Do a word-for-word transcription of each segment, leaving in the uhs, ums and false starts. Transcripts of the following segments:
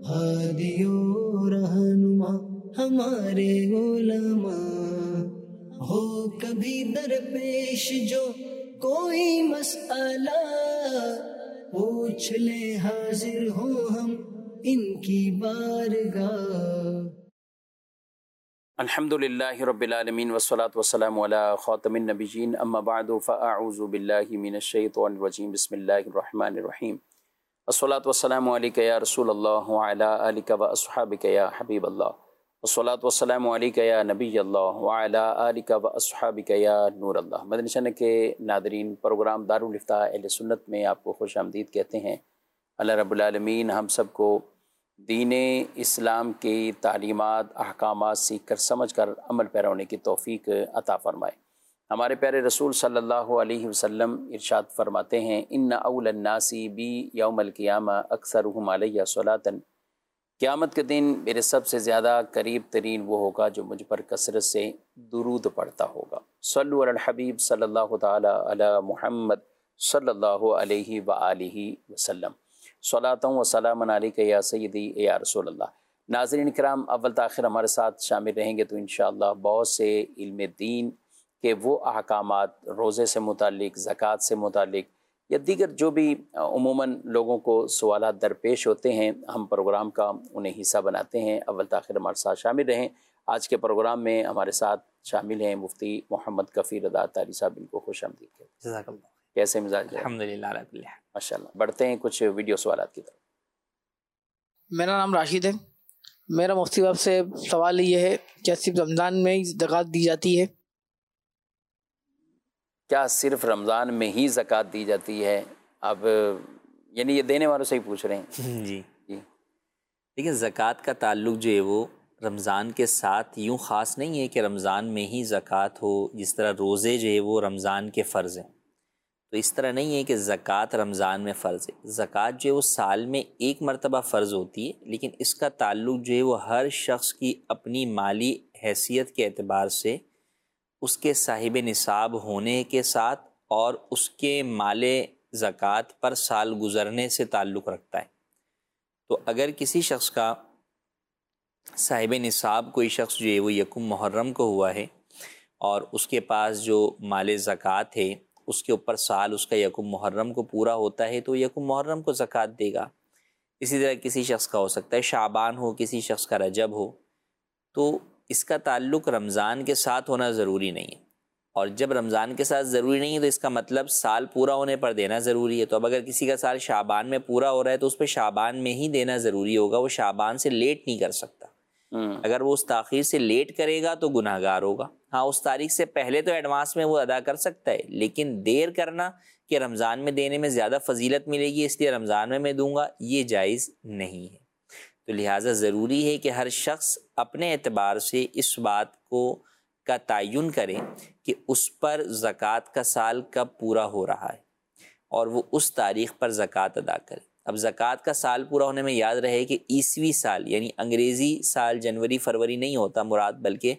ہادی و رہنما ہمارے علماء، ہو کبھی درپیش جو کوئی مسئلہ پوچھ لے، حاضر ہوں ہم ان کی بارگاہ۔ الحمد للہ رب العالمین والصلاة والسلام علی خاتم النبیین، اما بعد فاعوذ باللہ من الشیطان الرجیم، بسم اللہ الرحمن الرحیم۔ الصلاة والسلام علیک یا رسول اللہ وعلی آلک و اصحابک یا حبیب اللہ، الصلاة والسلام علیک یا نبی اللہ وعلی آلک و اصحابک یا نور اللہ۔ مدنی چینل کے ناظرین، پروگرام دارالافتاء اہل سنت میں آپ کو خوش آمدید کہتے ہیں۔ اللہ رب العالمین ہم سب کو دین اسلام کی تعلیمات احکامات سیکھ کر سمجھ کر عمل پیرا ہونے کی توفیق عطا فرمائے۔ ہمارے پیارے رسول صلی اللہ علیہ وسلم ارشاد فرماتے ہیں، ان اول الناس بی یوم القیامہ اکثرہم علیہ صلاۃ، قیامت کے دن میرے سب سے زیادہ قریب ترین وہ ہوگا جو مجھ پر کثرت سے درود پڑھتا ہوگا۔ صلو علی الحبیب صلی اللہ تعالی علی محمد صلی اللہ علیہ وآلہ وسلم، صلاۃ و سلام علیک یا سیدی یا رسول اللہ۔ ناظرین کرام، اول تاخیر ہمارے ساتھ شامل رہیں گے تو انشاءاللہ بہت سے علم دین کے وہ احکامات، روزے سے متعلق، زکوٰۃ سے متعلق یا دیگر جو بھی عموماً لوگوں کو سوالات درپیش ہوتے ہیں، ہم پروگرام کا انہیں حصہ بناتے ہیں۔ اول تاخیر ہمارے ساتھ شامل رہیں۔ آج کے پروگرام میں ہمارے ساتھ شامل ہیں مفتی محمد کفیل ادا طاری صاحب، ان کو خوش آمدید کہتے ہیں۔ جزاک اللہ۔ کیسے مزاج ہے؟ الحمدللہ رب العالمین۔ ماشاء اللہ۔ بڑھتے ہیں کچھ ویڈیو سوالات کی طرف۔ میرا نام راشد ہے۔ میرا مفتی صاحب سے سوال یہ ہے کہ صرف رمضان میں ہی زکوٰۃ دی جاتی ہے؟ کیا صرف رمضان میں ہی زکوٰۃ دی جاتی ہے؟ اب یعنی یہ دینے والوں سے ہی پوچھ رہے ہیں۔ جی جی دیکھیں، زکوٰۃ کا تعلق جو ہے وہ رمضان کے ساتھ یوں خاص نہیں ہے کہ رمضان میں ہی زکوٰۃ ہو، جس طرح روزے جو ہے وہ رمضان کے فرض ہیں، تو اس طرح نہیں ہے کہ زکوٰۃ رمضان میں فرض ہے۔ زکوٰۃ جو ہے وہ سال میں ایک مرتبہ فرض ہوتی ہے، لیکن اس کا تعلق جو ہے وہ ہر شخص کی اپنی مالی حیثیت کے اعتبار سے اس کے صاحب نصاب ہونے کے ساتھ اور اس کے مال زکوٰۃ پر سال گزرنے سے تعلق رکھتا ہے۔ تو اگر کسی شخص کا صاحب نصاب کوئی شخص جو ہے وہ یکم محرم کو ہوا ہے اور اس کے پاس جو مال زکوٰۃ ہے اس کے اوپر سال اس کا یکم محرم کو پورا ہوتا ہے تو یکم محرم کو زکوٰۃ دے گا۔ اسی طرح کسی شخص کا ہو سکتا ہے شعبان ہو، کسی شخص کا رجب ہو، تو اس کا تعلق رمضان کے ساتھ ہونا ضروری نہیں ہے، اور جب رمضان کے ساتھ ضروری نہیں ہے تو اس کا مطلب سال پورا ہونے پر دینا ضروری ہے۔ تو اب اگر کسی کا سال شعبان میں پورا ہو رہا ہے تو اس پہ شعبان میں ہی دینا ضروری ہوگا، وہ شعبان سے لیٹ نہیں کر سکتا۔ اگر وہ اس تاخیر سے لیٹ کرے گا تو گناہ گار ہوگا۔ ہاں، اس تاریخ سے پہلے تو ایڈوانس میں وہ ادا کر سکتا ہے، لیکن دیر کرنا کہ رمضان میں دینے میں زیادہ فضیلت ملے گی اس لیے رمضان میں میں دوں گا، یہ جائز نہیں ہے۔ تو لہٰذا ضروری ہے کہ ہر شخص اپنے اعتبار سے اس بات کو کا تعین کرے کہ اس پر زکوٰۃ کا سال کب پورا ہو رہا ہے اور وہ اس تاریخ پر زکوٰۃ ادا کرے۔ اب زکوٰۃ کا سال پورا ہونے میں یاد رہے کہ عیسوی سال یعنی انگریزی سال جنوری فروری نہیں ہوتا مراد، بلکہ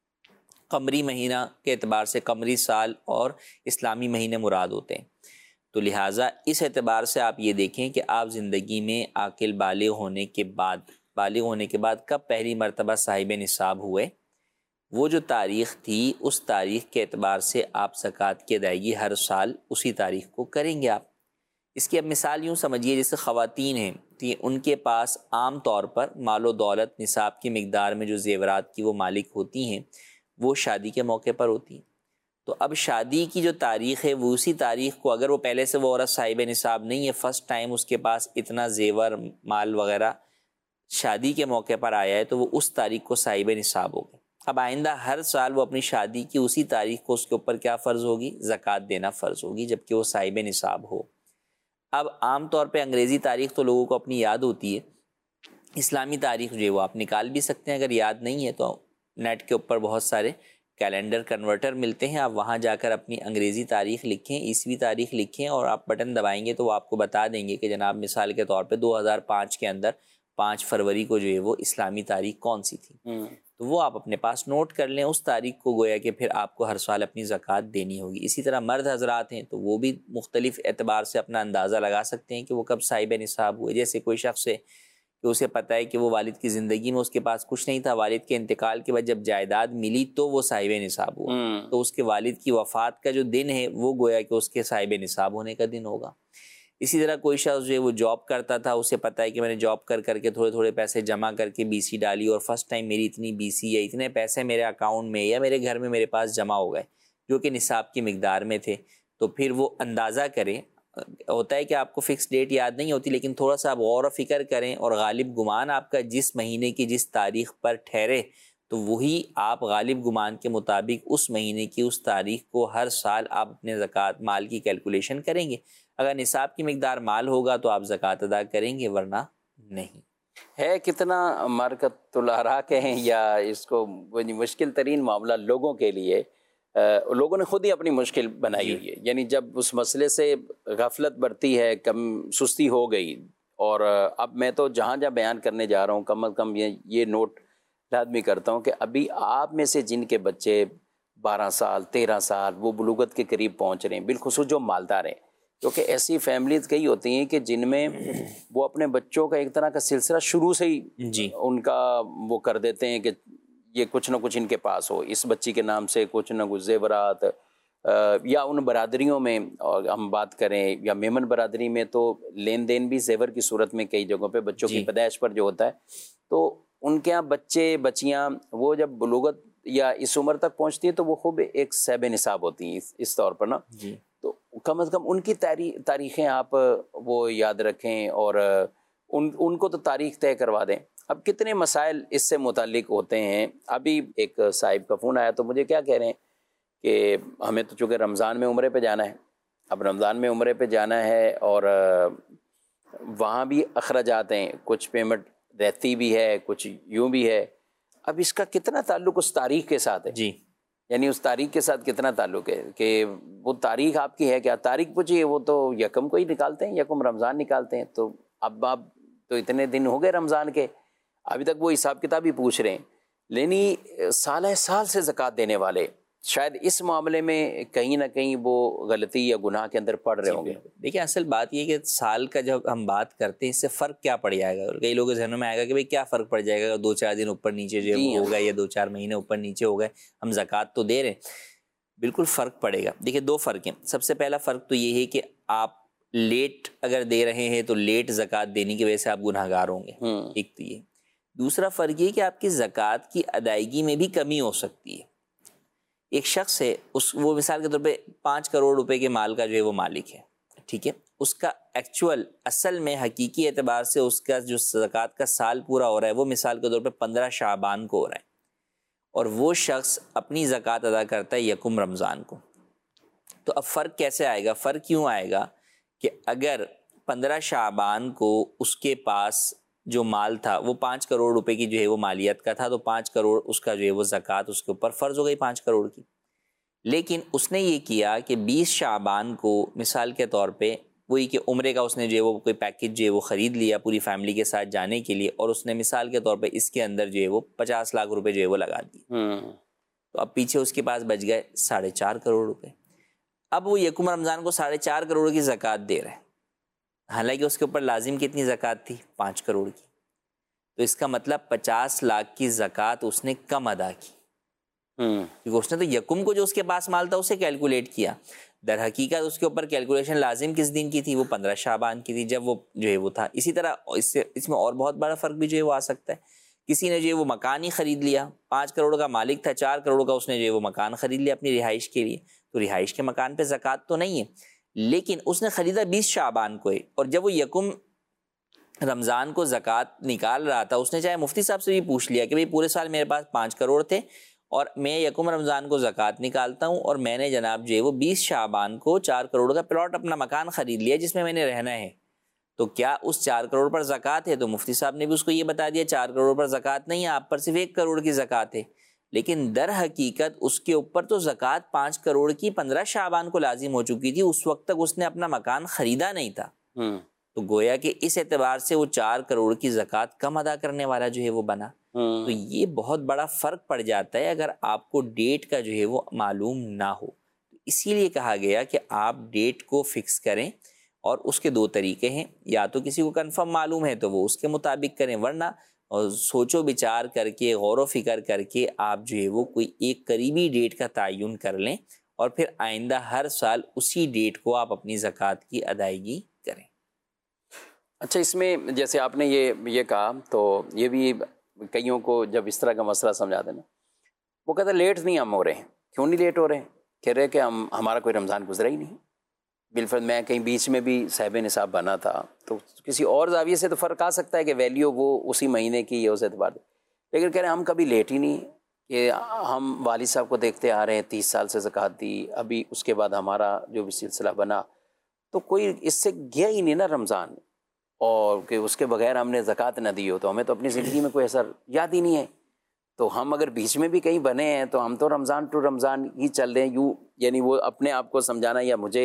قمری مہینہ کے اعتبار سے قمری سال اور اسلامی مہینے مراد ہوتے ہیں۔ تو لہٰذا اس اعتبار سے آپ یہ دیکھیں کہ آپ زندگی میں عاقل بالغ ہونے کے بعد بالغ ہونے کے بعد کب پہلی مرتبہ صاحب نصاب ہوئے، وہ جو تاریخ تھی اس تاریخ کے اعتبار سے آپ زکوٰۃ کی ادائیگی ہر سال اسی تاریخ کو کریں گے۔ آپ اس کی اب مثال یوں سمجھیے، جیسے خواتین ہیں تو ان کے پاس عام طور پر مال و دولت نصاب کی مقدار میں جو زیورات کی وہ مالک ہوتی ہیں وہ شادی کے موقع پر ہوتی ہیں۔ تو اب شادی کی جو تاریخ ہے وہ اسی تاریخ کو، اگر وہ پہلے سے وہ عورت صاحب نصاب نہیں ہے، فرسٹ ٹائم اس کے پاس اتنا زیور مال وغیرہ شادی کے موقع پر آیا ہے، تو وہ اس تاریخ کو صاحب نصاب ہوگی۔ اب آئندہ ہر سال وہ اپنی شادی کی اسی تاریخ کو اس کے اوپر کیا فرض ہوگی؟ زکوٰۃ دینا فرض ہوگی، جبکہ وہ صاحب نصاب ہو۔ اب عام طور پہ انگریزی تاریخ تو لوگوں کو اپنی یاد ہوتی ہے، اسلامی تاریخ جو ہے وہ آپ نکال بھی سکتے ہیں، اگر یاد نہیں ہے تو نیٹ کے اوپر بہت سارے کیلنڈر کنورٹر ملتے ہیں، آپ وہاں جا کر اپنی انگریزی تاریخ لکھیں، عیسوی تاریخ لکھیں اور آپ بٹن دبائیں گے تو وہ آپ کو بتا دیں گے کہ جناب مثال کے طور پہ دو ہزار پانچ کے اندر پانچ فروری کو جو ہے وہ اسلامی تاریخ کون سی تھی، تو وہ آپ اپنے پاس نوٹ کر لیں، اس تاریخ کو گویا کہ پھر آپ کو ہر سال اپنی زکوٰۃ دینی ہوگی۔ اسی طرح مرد حضرات ہیں تو وہ بھی مختلف اعتبار سے اپنا اندازہ لگا سکتے ہیں کہ وہ کب صاحب نصاب ہوئے۔ جیسے کوئی شخص ہے کہ اسے پتہ ہے کہ وہ والد کی زندگی میں اس کے پاس کچھ نہیں تھا، والد کے انتقال کے بعد جب جائیداد ملی تو وہ صاحب نصاب ہوا، تو اس کے والد کی وفات کا جو دن ہے وہ گویا کہ اس کے صاحب نصاب ہونے کا دن ہوگا۔ اسی طرح کوئی شخص جو ہے وہ جاب کرتا تھا، اسے پتہ ہے کہ میں نے جاب کر کر کے تھوڑے تھوڑے پیسے جمع کر کے بی سی ڈالی اور فرسٹ ٹائم میری اتنی بی سی یا اتنے پیسے میرے اکاؤنٹ میں یا میرے گھر میں میرے پاس جمع ہو گئے جو کہ نصاب کی مقدار میں تھے، تو پھر وہ اندازہ کریں۔ ہوتا ہے کہ آپ کو فکس ڈیٹ یاد نہیں ہوتی، لیکن تھوڑا سا آپ غور و فکر کریں اور غالب گمان آپ کا جس مہینے کی جس تاریخ پر ٹھہرے تو وہی آپ غالب گمان کے مطابق اس مہینے کی اس تاریخ کو ہر سال آپ اپنے زکوٰۃ مال کی کیلکولیشن کریں گے۔ اگر نصاب کی مقدار مال ہوگا تو آپ زکوٰۃ ادا کریں گے، ورنہ نہیں۔ ہے کتنا مرکت الآراء کہیں یا اس کو مشکل ترین معاملہ لوگوں کے لیے، لوگوں نے خود ہی اپنی مشکل بنائی ہوئی ہے۔ یعنی جب اس مسئلے سے غفلت برتی ہے، کم سستی ہو گئی، اور اب میں تو جہاں جہاں بیان کرنے جا رہا ہوں کم از کم یہ یہ نوٹ لازمی کرتا ہوں کہ ابھی آپ میں سے جن کے بچے بارہ سال تیرہ سال وہ بلوغت کے قریب پہنچ رہے ہیں، بالخصوص جو مالدار ہیں، کیونکہ ایسی فیملیز کئی ہوتی ہیں کہ جن میں وہ اپنے بچوں کا ایک طرح کا سلسلہ شروع سے ہی جی ان کا وہ کر دیتے ہیں کہ یہ کچھ نہ کچھ ان کے پاس ہو، اس بچی کے نام سے کچھ نہ کچھ زیورات، یا ان برادریوں میں اور ہم بات کریں یا میمن برادری میں تو لین دین بھی زیور کی صورت میں کئی جگہوں پہ بچوں کی پیدائش پر جو ہوتا ہے، تو ان کے یہاں بچے بچیاں وہ جب بلوغت یا اس عمر تک پہنچتی ہیں تو وہ خوب ایک صاحب نصاب ہوتی ہیں اس, اس طور پر نا، تو کم از کم ان کی تاریخیں آپ وہ یاد رکھیں اور ان ان کو تو تاریخ طے کروا دیں۔ اب کتنے مسائل اس سے متعلق ہوتے ہیں۔ ابھی ایک صاحب کا فون آیا تو مجھے کیا کہہ رہے ہیں کہ ہمیں تو چونکہ رمضان میں عمرے پہ جانا ہے، اب رمضان میں عمرے پہ جانا ہے اور وہاں بھی اخراجات ہیں، کچھ پیمنٹ رہتی بھی ہے کچھ یوں بھی ہے، اب اس کا کتنا تعلق اس تاریخ کے ساتھ ہے؟ جی یعنی اس تاریخ کے ساتھ کتنا تعلق ہے کہ وہ تاریخ آپ کی ہے کیا؟ تاریخ پوچھیے، وہ تو یکم کو ہی نکالتے ہیں، یکم رمضان نکالتے ہیں، تو اب آپ تو اتنے دن ہو گئے رمضان کے، ابھی تک وہ حساب کتاب ہی پوچھ رہے ہیں۔ لیکن سالہ سال سے زکوٰۃ دینے والے شاید اس معاملے میں کہیں نہ کہیں وہ غلطی یا گناہ کے اندر پڑ رہے ہوں گے۔ دیکھیں اصل بات یہ کہ سال کا جب ہم بات کرتے ہیں اس سے فرق کیا پڑ جائے گا، کئی لوگوں کے ذہنوں میں آئے گا کہ بھئی کیا فرق پڑ جائے گا، دو چار دن اوپر نیچے جو ہو گئے یا دو چار مہینے اوپر نیچے ہو گئے، ہم زکوٰۃ تو دے رہے ہیں۔ بالکل فرق پڑے گا۔ دیکھیں دو فرق ہیں۔ سب سے پہلا فرق تو یہ ہے کہ آپ لیٹ اگر دے رہے ہیں تو لیٹ زکوٰۃ دینے کی وجہ سے آپ گناہ گار ہوں گے، ایک تو یہ۔ دوسرا فرق یہ کہ آپ کی زکوٰۃ کی ادائیگی میں بھی کمی ہو سکتی ہے۔ ایک شخص ہے، اس وہ مثال کے طور پہ پانچ کروڑ روپے کے مال کا جو ہے وہ مالک ہے، ٹھیک ہے، اس کا ایکچول اصل میں حقیقی اعتبار سے اس کا جو زکوٰۃ کا سال پورا ہو رہا ہے وہ مثال کے طور پہ پندرہ شعبان کو ہو رہا ہے، اور وہ شخص اپنی زکوٰۃ ادا کرتا ہے یکم رمضان کو۔ تو اب فرق کیسے آئے گا؟ فرق یوں آئے گا کہ اگر پندرہ شعبان کو اس کے پاس جو مال تھا وہ پانچ کروڑ روپے کی جو ہے وہ مالیت کا تھا، تو پانچ کروڑ اس کا جو ہے وہ زکوٰۃ اس کے اوپر فرض ہو گئی پانچ کروڑ کی۔ لیکن اس نے یہ کیا کہ بیس شعبان کو مثال کے طور پہ وہی کہ عمرے کا اس نے جو ہے وہ کوئی پیکج جو ہے وہ خرید لیا پوری فیملی کے ساتھ جانے کے لیے، اور اس نے مثال کے طور پہ اس کے اندر جو ہے وہ پچاس لاکھ روپے جو ہے وہ لگا دی، تو اب پیچھے اس کے پاس بچ گئے ساڑھے چار کروڑ روپے۔ اب وہ یکم رمضان کو ساڑھے چار کروڑ کی زکوٰۃ دے رہے ہیں، حالانکہ اس کے اوپر لازم کتنی زکوٰۃ تھی؟ پانچ کروڑ کی۔ تو اس کا مطلب پچاس لاکھ کی زکوٰۃ اس نے کم ادا کی، کیونکہ اس نے تو یکم کو جو اس کے پاس مال تھا اسے کیلکولیٹ کیا، در حقیقت اس کے اوپر کیلکولیشن لازم کس دن کی تھی؟ وہ پندرہ شعبان کی تھی جب وہ جو ہے وہ تھا۔ اسی طرح اس سے اس میں اور بہت بڑا فرق بھی جو ہے وہ آ سکتا ہے۔ کسی نے جو ہے وہ مکان ہی خرید لیا، پانچ کروڑ کا مالک تھا، چار کروڑ کا اس نے جو ہے وہ مکان خرید لیا اپنی رہائش کے لیے، تو رہائش کے مکان پہ زکوٰۃ تو نہیں ہے، لیکن اس نے خریدا بیس شعبان کو ہے، اور جب وہ یکم رمضان کو زکوٰۃ نکال رہا تھا اس نے چاہے مفتی صاحب سے بھی پوچھ لیا کہ بھئی پورے سال میرے پاس پانچ کروڑ تھے اور میں یکم رمضان کو زکوٰۃ نکالتا ہوں، اور میں نے جناب جو ہے وہ بیس شعبان کو چار کروڑ کا پلاٹ اپنا مکان خرید لیا جس میں میں نے رہنا ہے، تو کیا اس چار کروڑ پر زکوٰۃ ہے؟ تو مفتی صاحب نے بھی اس کو یہ بتا دیا چار کروڑ پر زکوٰۃ نہیں ہے، آپ پر صرف ایک کروڑ کی زکوٰۃ ہے، لیکن در حقیقت اس کے اوپر تو زکوٰۃ پانچ کروڑ کی پندرہ شعبان کو لازم ہو چکی تھی، اس وقت تک اس نے اپنا مکان خریدا نہیں تھا، تو گویا کہ اس اعتبار سے وہ چار کروڑ کی زکوٰۃ کم ادا کرنے والا جو ہے وہ بنا۔ تو یہ بہت بڑا فرق پڑ جاتا ہے اگر آپ کو ڈیٹ کا جو ہے وہ معلوم نہ ہو، اسی لیے کہا گیا کہ آپ ڈیٹ کو فکس کریں اور اس کے دو طریقے ہیں، یا تو کسی کو کنفرم معلوم ہے تو وہ اس کے مطابق کریں، ورنہ اور سوچو بچار کر کے غور و فکر کر کے آپ جو ہے وہ کوئی ایک قریبی ڈیٹ کا تعین کر لیں اور پھر آئندہ ہر سال اسی ڈیٹ کو آپ اپنی زکوٰۃ کی ادائیگی کریں۔ اچھا، اس میں جیسے آپ نے یہ یہ کہا تو یہ بھی کئیوں کو جب اس طرح کا مسئلہ سمجھا دینا، وہ کہتے ہیں لیٹ نہیں ہم ہو رہے ہیں۔ کیوں نہیں لیٹ ہو رہے ہیں؟ کہہ رہے کہ ہم ہمارا کوئی رمضان گزرا ہی نہیں۔ بالفرض میں کہیں بیچ میں بھی صاحب نصاب بنا تھا تو کسی اور زاویے سے تو فرق آ سکتا ہے کہ ویلیو وہ اسی مہینے کی ہے اس اعتبار سے، لیکن کہہ رہے ہیں ہم کبھی لیٹ ہی نہیں کہ ہم والد صاحب کو دیکھتے آ رہے ہیں تیس سال سے زکوٰۃ دی، ابھی اس کے بعد ہمارا جو بھی سلسلہ بنا تو کوئی اس سے گیا ہی نہیں نا رمضان، اور کہ اس کے بغیر ہم نے زکوٰۃ نہ دی ہو تو ہمیں تو اپنی زندگی میں کوئی اثر یاد ہی نہیں ہے۔ تو ہم اگر بیچ میں بھی کہیں بنے ہیں تو ہم تو رمضان ٹو رمضان ہی چل رہے ہیں یوں، یعنی وہ اپنے آپ کو سمجھانا یا مجھے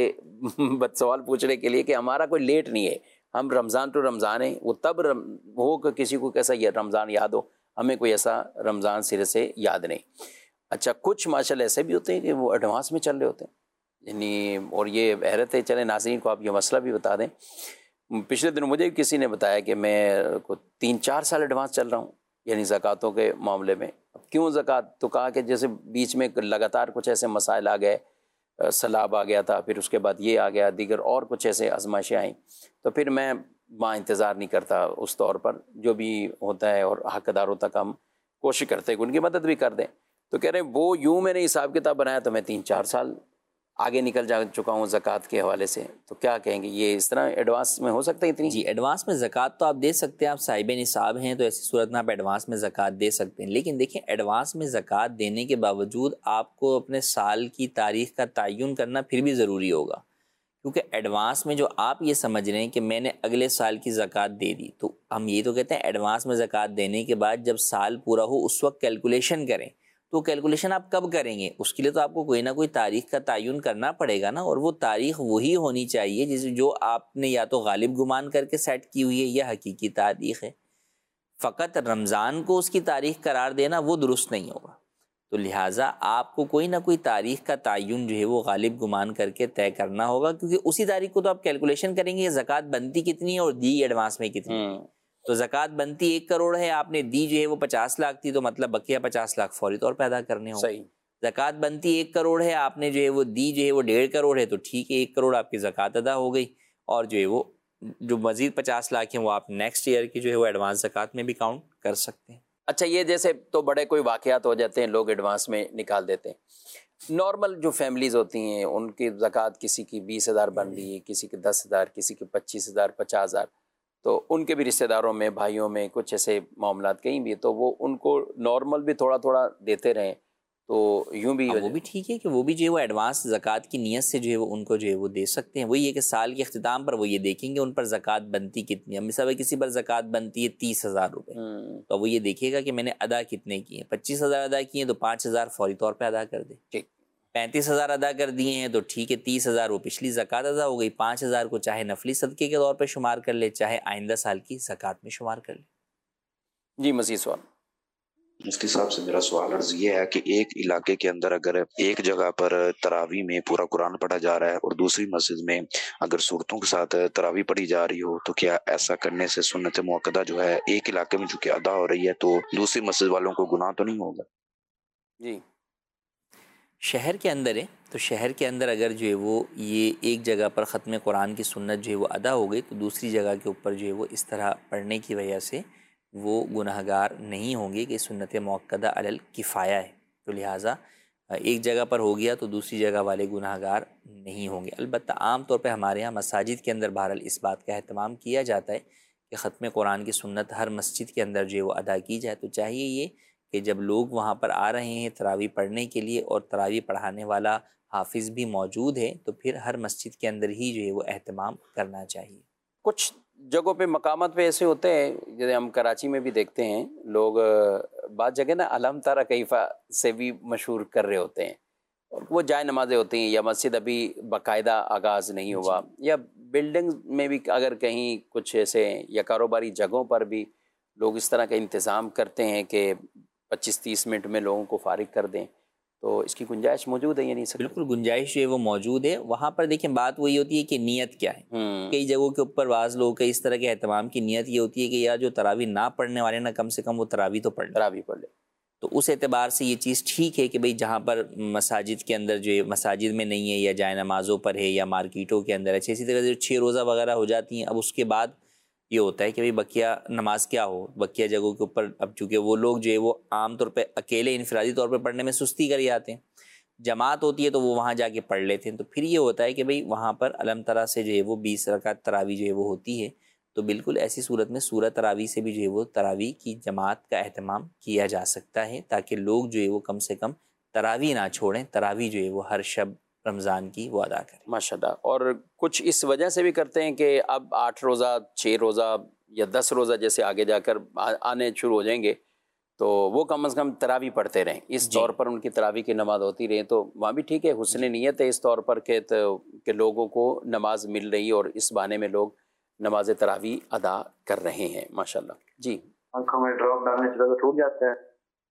بد سوال پوچھنے کے لیے کہ ہمارا کوئی لیٹ نہیں ہے، ہم رمضان ٹو رمضان ہیں۔ وہ تب رم ہو کہ کسی کو کیسا یہ رمضان یاد ہو، ہمیں کوئی ایسا رمضان سرے سے یاد نہیں۔ اچھا، کچھ ماشاء اللہ ایسے بھی ہوتے ہیں کہ وہ ایڈوانس میں چل رہے ہوتے ہیں، یعنی اور یہ حیرت ہے، چلے ناظرین کو آپ یہ مسئلہ بھی بتا دیں۔ پچھلے دن مجھے کسی نے بتایا کہ میں کو تین چار سال ایڈوانس چل رہا ہوں یعنی زکوٰۃوں کے معاملے میں۔ کیوں زکوٰۃ؟ تو کہا کہ جیسے بیچ میں لگاتار کچھ ایسے مسائل آ گئے، سیلاب آ گیا تھا، پھر اس کے بعد یہ آ گیا، دیگر اور کچھ ایسے آزمائشیں آئیں، تو پھر میں وہاں انتظار نہیں کرتا اس طور پر، جو بھی ہوتا ہے اور حقداروں تک ہم کوشش کرتے ہیں کہ ان کی مدد بھی کر دیں۔ تو کہہ رہے ہیں وہ یوں میں نے حساب کتاب بنایا تو میں تین چار سال آگے نکل جا چکا ہوں زکوٰۃ کے حوالے سے، تو کیا کہیں گے یہ اس طرح ایڈوانس میں ہو سکتا ہے اتنی؟ جی، ایڈوانس میں زکوٰۃ تو آپ دے سکتے ہیں، آپ صاحب نصاب ہیں تو ایسی صورت میں آپ ایڈوانس میں زکوٰۃ دے سکتے ہیں، لیکن دیکھیں ایڈوانس میں زکوٰۃ دینے کے باوجود آپ کو اپنے سال کی تاریخ کا تعین کرنا پھر بھی ضروری ہوگا، کیونکہ ایڈوانس میں جو آپ یہ سمجھ رہے ہیں کہ میں نے اگلے سال کی زکوٰۃ دے دی، تو ہم یہ تو کہتے ہیں ایڈوانس میں زکوٰۃ دینے کے بعد جب سال پورا ہو اس وقت کیلکولیشن کریں، تو کیلکولیشن آپ کب کریں گے؟ اس کے لیے تو آپ کو کوئی نہ کوئی تاریخ کا تعین کرنا پڑے گا نا، اور وہ تاریخ وہی ہونی چاہیے جس جو آپ نے یا تو غالب گمان کر کے سیٹ کی ہوئی ہے یا حقیقی تاریخ ہے۔ فقط رمضان کو اس کی تاریخ قرار دینا وہ درست نہیں ہوگا، تو لہٰذا آپ کو کوئی نہ کوئی تاریخ کا تعین جو ہے وہ غالب گمان کر کے طے کرنا ہوگا، کیونکہ اسی تاریخ کو تو آپ کیلکولیشن کریں گے کہ زکوٰۃ بنتی کتنی ہے اور دی ایڈوانس میں کتنی ہے۔ تو زکوٰۃ بنتی ایک کروڑ ہے، آپ نے دی جو ہے وہ پچاس لاکھ تھی، تو مطلب بقیہ پچاس لاکھ فوری طور پہ ادا کرنے ہوں۔ صحیح۔ زکوٰۃ بنتی ایک کروڑ ہے، آپ نے جو ہے وہ دی جو ہے وہ ڈیڑھ کروڑ ہے، تو ٹھیک ہے ایک کروڑ آپ کی زکوٰۃ ادا ہو گئی، اور جو ہے وہ جو مزید پچاس لاکھ ہیں وہ آپ نیکسٹ ایئر کی جو ہے وہ ایڈوانس زکوٰۃ میں بھی کاؤنٹ کر سکتے ہیں۔ اچھا، یہ جیسے تو بڑے کوئی واقعات ہو جاتے ہیں لوگ ایڈوانس میں نکال دیتے ہیں، نارمل جو فیملیز ہوتی ہیں ان کی زکوٰۃ کسی کی بیس ہزار بن رہی ہے، کسی کی دس ہزار، کسی کی پچیس ہزار، پچاس ہزار، تو ان کے بھی رشتہ داروں میں بھائیوں میں کچھ ایسے معاملات کہیں بھی، تو وہ ان کو نارمل بھی تھوڑا تھوڑا دیتے رہیں تو یوں بھی وہ بھی ٹھیک ہے کہ وہ بھی جو ہے وہ ایڈوانس زکوٰۃ کی نیت سے جو ہے وہ ان کو جو ہے وہ دے سکتے ہیں۔ وہی ہے کہ سال کے اختتام پر وہ یہ دیکھیں گے ان پر زکوٰۃ بنتی کتنی ہے، مثلا کسی پر زکوٰۃ بنتی ہے تیس ہزار روپے، تو وہ یہ دیکھے گا کہ میں نے ادا کتنے کی ہیں، پچیس ہزار ادا کی ہیں تو پانچ ہزار فوری طور پہ ادا کر دے، ٹھیک، پینتیس ہزار ادا کر دیے ہیں تو ٹھیک ہے تیس ہزار وہ پچھلی زکوٰۃ ادا ہو گئی، پانچ ہزار کو چاہے نفلی صدقے کے طور پہ شمار کر لے، چاہے آئندہ سال کی زکوٰۃ میں شمار کر لے۔ جی مزید سوال؟ مفتی صاحب سے میرا سوال عرض یہ ہے کہ ایک علاقے کے اندر اگر ایک جگہ پر تراویح میں پورا قرآن پڑھا جا رہا ہے اور دوسری مسجد میں اگر صورتوں کے ساتھ تراویح پڑھی جا رہی ہو، تو کیا ایسا کرنے سے سنت مؤکدہ جو ہے ایک علاقے میں چونکہ ادا ہو رہی ہے تو دوسری مسجد والوں کو گناہ تو نہیں ہوگا؟ جی، شہر کے اندر ہے تو شہر کے اندر اگر جو ہے وہ یہ ایک جگہ پر ختم قرآن کی سنت جو ہے وہ ادا ہو گئی تو دوسری جگہ کے اوپر جو ہے وہ اس طرح پڑھنے کی وجہ سے وہ گناہ گار نہیں ہوں گے کہ سنت مؤکدہ علی الکفایہ ہے، تو لہٰذا ایک جگہ پر ہو گیا تو دوسری جگہ والے گناہ گار نہیں ہوں گے۔ البتہ عام طور پہ ہمارے یہاں مساجد کے اندر بہرحال اس بات کا اہتمام کیا جاتا ہے کہ ختم قرآن کی سنت ہر مسجد کے اندر جو ہے وہ ادا کی جائے، تو چاہیے یہ کہ جب لوگ وہاں پر آ رہے ہیں تراویح پڑھنے کے لیے اور تراویح پڑھانے والا حافظ بھی موجود ہے تو پھر ہر مسجد کے اندر ہی جو ہے وہ اہتمام کرنا چاہیے۔ کچھ جگہوں پہ مقامات پہ ایسے ہوتے ہیں جیسے ہم کراچی میں بھی دیکھتے ہیں لوگ بعض جگہ نا الحم تارا کیفا سے بھی مشہور کر رہے ہوتے ہیں، اور وہ جائے نمازیں ہوتی ہیں یا مسجد ابھی باقاعدہ آغاز نہیں ہوا، یا بلڈنگ میں بھی اگر کہیں کچھ ایسے یا کاروباری جگہوں پر بھی لوگ اس طرح کا انتظام کرتے ہیں کہ پچیس تیس منٹ میں لوگوں کو فارغ کر دیں، تو اس کی گنجائش موجود ہے یا نہیں؟ بالکل گنجائش جو ہے وہ موجود ہے. وہاں پر دیکھیں بات وہی ہوتی ہے کہ نیت کیا ہے. کئی جگہوں کے اوپر بعض لوگوں کے اس طرح کے اہتمام کی نیت یہ ہوتی ہے کہ یار جو تراویح نہ پڑھنے والے نا کم سے کم وہ تراویح تو پڑھ تراویح پڑھ لے. تو اس اعتبار سے یہ چیز ٹھیک ہے کہ بھئی جہاں پر مساجد کے اندر جو مساجد میں نہیں ہے یا جائے نمازوں پر ہے یا مارکیٹوں کے اندر ہے، اسی طرح سے چھ روزہ وغیرہ ہو جاتی ہیں. اب اس کے بعد یہ ہوتا ہے کہ بھئی بقیہ نماز کیا ہو، بقیہ جگہوں کے اوپر اب چونکہ وہ لوگ جو ہے وہ عام طور پہ اکیلے انفرادی طور پہ پڑھنے میں سستی کر جاتے ہیں، جماعت ہوتی ہے تو وہ وہاں جا کے پڑھ لیتے ہیں. تو پھر یہ ہوتا ہے کہ بھئی وہاں پر علم طرح سے جو ہے وہ بیس رکعت تراویح جو ہے وہ ہوتی ہے. تو بالکل ایسی صورت میں سورہ تراویح سے بھی جو ہے وہ تراویح کی جماعت کا اہتمام کیا جا سکتا ہے تاکہ لوگ جو ہے وہ کم سے کم تراویح نہ چھوڑیں، تراویح جو ہے وہ ہر شب رمضان کی وہ ادا کریں. ماشاءاللہ. اور کچھ اس وجہ سے بھی کرتے ہیں کہ اب آٹھ روزہ، چھ روزہ یا دس روزہ جیسے آگے جا کر آنے شروع ہو جائیں گے تو وہ کم از کم تراویح پڑھتے رہیں، اس طور پر ان کی تراویح کی نماز ہوتی رہے. تو وہاں بھی ٹھیک ہے، حسن نیت ہے اس طور پر کہ کہ لوگوں کو نماز مل رہی اور اس بہانے میں لوگ نماز تراویح ادا کر رہے ہیں. ماشاءاللہ. جی. آنکھوں میں ڈراپ ڈالنے سے روزہ ٹوٹ جاتا ہے.